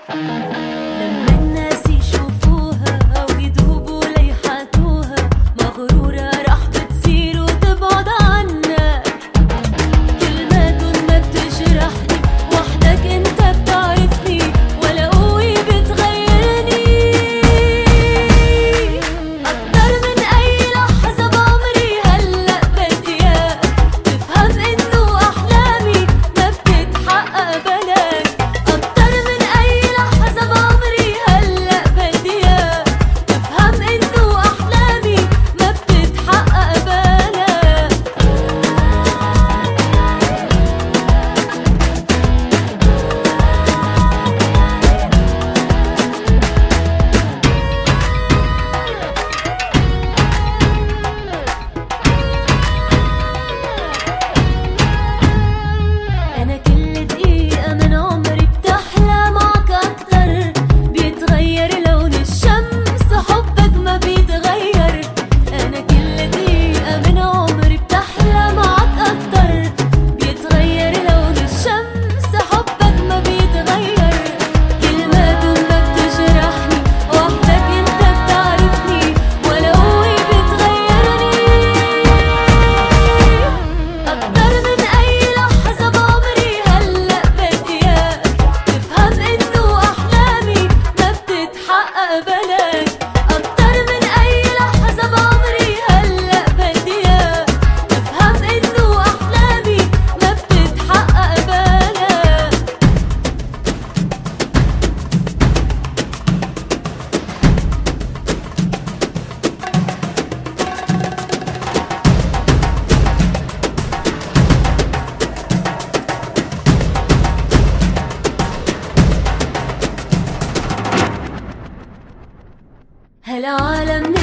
لما الناس يشوفوها أو يدوبوا ليحاتوها مغرورة راح بتصير وتبعد عنك. كلماتن ما بتجرحني وحدك انت بتعرفني ولا قوي بتغيرني. أكتر من أي لحظة بعمري هلأ بدي إياك تفهم إنه أحلامي ما بتتحقق بلاك. أكتر من أي لحظة بعمري هلأ بدي إياك تفهم إنه أحلامي ما بتتحقق بلاك. أنا كل دقيقة من عمري بتحلى معك أكتر. بيتغير لون الشمس حبك ما بيتغير. أنا كل دقيقة من عمري بتحلى معك أكتر. بيتغير لون الشمس حبك ما بيتغير. كلماتن ما بتجرحني وحدك انت بتعرفني ولا قوي بتغيرني. أكتر من أي لحظة بعمري هلأ بدي إياك تفهم إنه أحلامي ما بتتحقق بلاك. أكتر من أي لحظة بعمري هلأ بدي إياك تفهم إنه أحلامي ما بتتحقق بلاك. هالعالم